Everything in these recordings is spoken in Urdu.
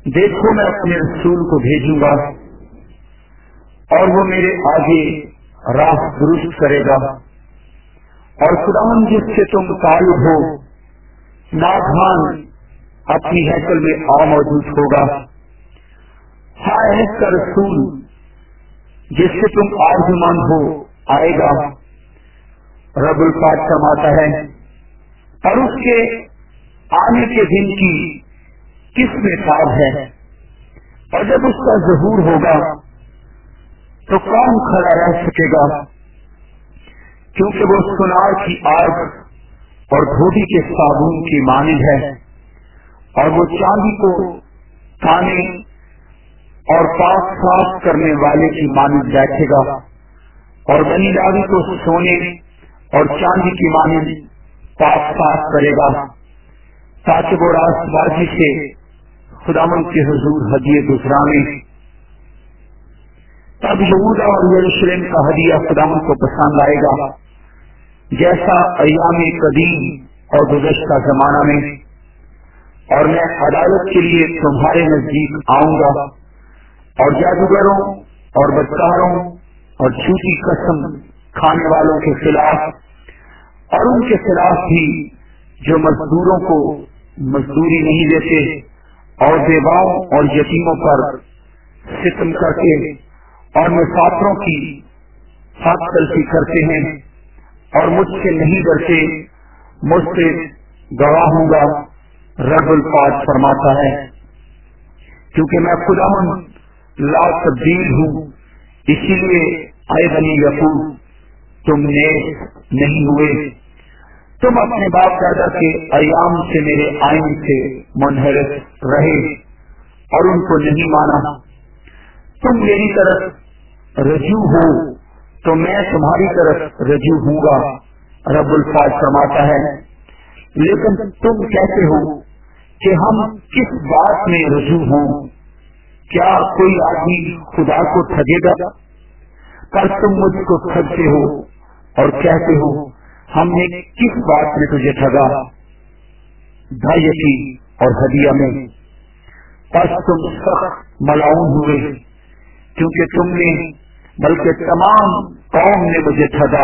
دیکھو میں اپنے رسول کو بھیجوں گا اور وہ میرے آگے راہ درست کرے گا، اور خداوند جس سے تم طالب ہو ناگہان اپنی ہیکل میں آ موجود ہوگا۔ ہاں عہد کا رسول جس سے تم آرزومند ہو آئے گا، رب الفاظ فرماتا ہے، اور اس کے آنے کے دن کی کس میں خواب ہے، اور جب اس کا ظہور ہوگا تو کون کھڑا رہ سکے گا، کیونکہ وہ سونار کی آگ اور دھوبی کے صابن کی مانند ہے، اور وہ چاندی کو کھانے اور پاک صاف کرنے والے کی مانند بیٹھے گا، اور بنی لاوی کو سونے اور چاندی کی مانند پاک صاف کرے گا، تاکہ وہ راست بازی سے خداوند کے حضور ہدیے گزرانے۔ تب یہودا اور یروشلم کا ہدیہ خداوند کو پسند آئے گا، جیسا ایام قدیم اور گزشتہ زمانہ میں، اور میں عدالت کے لیے تمہارے نزدیک آؤں گا، اور جادوگروں اور بدکاروں اور جھوٹی قسم کھانے والوں کے خلاف اور ان کے خلاف بھی جو مزدوروں کو مزدوری نہیں دیتے اور بیواؤں اور یتیموں پر ستم کرتے اور مسافروں کی حق تلفی کرتے ہیں اور مجھ سے نہیں ڈرتے، مجھ سے گواہ ہوں گا، رب الفاظ فرماتا ہے، کیونکہ میں خداوند لا تبدیل ہوں، اسی لیے اے بنی یعقوب تم نیک نہیں ہوئے، تم اپنے باپ دادا کے ایام سے میرے آئین سے منحرف رہے اور ان کو نہیں مانا۔ تم میری طرف رجوع ہو تو میں تمہاری طرف رجوع ہوں گا، رب الفاظ فرماتا ہے، لیکن تم کہتے ہو کہ ہم کس بات میں رجوع ہوں؟ کیا کوئی آدمی خدا کو ٹھگے گا؟ پر تم مجھ کو ٹھگتے ہو اور کہتے ہو ہم نے کس بات میں تجھے ٹھگا؟ دھائیتی اور ہدیہ میں۔ پس تم سخت ملعون ہوئے، کیونکہ تم نے بلکہ تمام قوم نے مجھے ٹھگا۔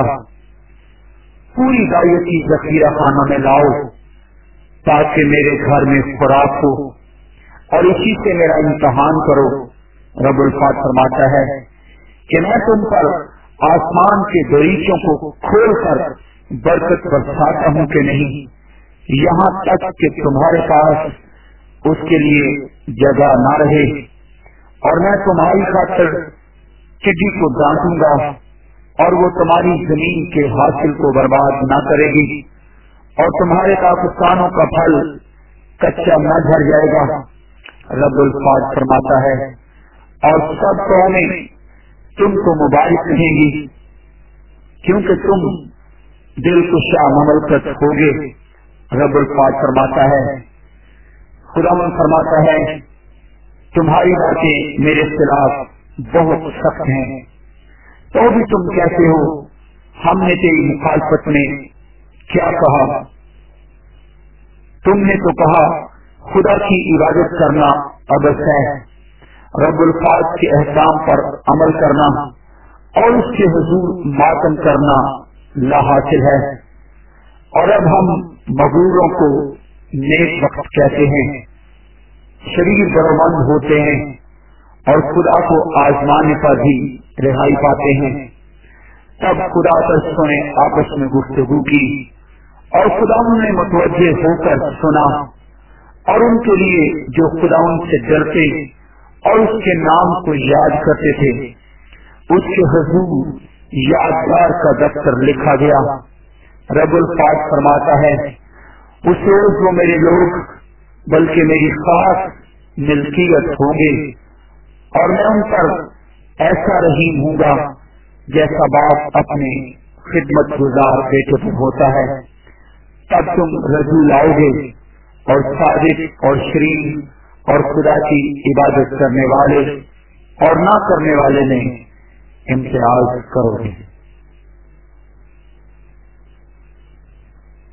پوری دائیتی ذخیرہ خانہ میں لاؤ تاکہ میرے گھر میں خوراک ہو، اور اسی سے میرا امتحان کرو، رب الفاظ فرماتا ہے کہ میں تم پر آسمان کے دریچوں کو کھول کر برکت برساتا ہوں کہ نہیں، یہاں تک کہ تمہارے پاس اس کے لیے جگہ نہ رہے، اور میں تمہاری خاطر ٹڈی کو ڈانٹوں گا اور وہ تمہاری زمین کے حاصل کو برباد نہ کرے گی، اور تمہارے کاکستانوں کا پھل کچا نہ جھڑ جائے گا، رب الفاظ فرماتا ہے، اور سب قومیں تم کو مبارک کہیں گی، کیونکہ تم دل کشا مملکت ہوگے، رب الفاظ فرماتا ہے۔ خداوند فرماتا ہے، تمہاری باتیں میرے خلاف بہت سخت ہیں، تو بھی تم کہتے ہو ہم نے تیری مخالفت میں کیا کہا؟ تم نے تو کہا خدا کی عبادت کرنا عبث ہے، رب الفاظ کے احکام پر عمل کرنا اور اس کے حضور ماتم کرنا لا حاصل ہے، اور اب ہم مغروروں کو نیک وقت کہتے ہیں، شریر برومند ہوتے ہیں اور خدا کو آزمانے پر بھی رہائی پاتے ہیں۔ تب خدا پرستوں نے آپس میں گفتگو کی اور خدا نے متوجہ ہو کر سنا، اور ان کے لیے جو خدا ان سے ڈرتے اور اس کے نام کو یاد کرتے تھے اس کے حضور یادگار کا دفتر لکھا گیا، رب الفاظ فرماتا ہے، اس روز وہ میرے لوگ بلکہ میری خاص ملکیت ہوں گے، اور میں ان پر ایسا رحیم ہوں گا جیسا باپ اپنے خدمت گزار بیٹے پر ہوتا ہے۔ تب تم رجوع لاؤ گے اور صادق اور شریف اور خدا کی عبادت کرنے والے اور نہ کرنے والے میں امتیاز کرو گے۔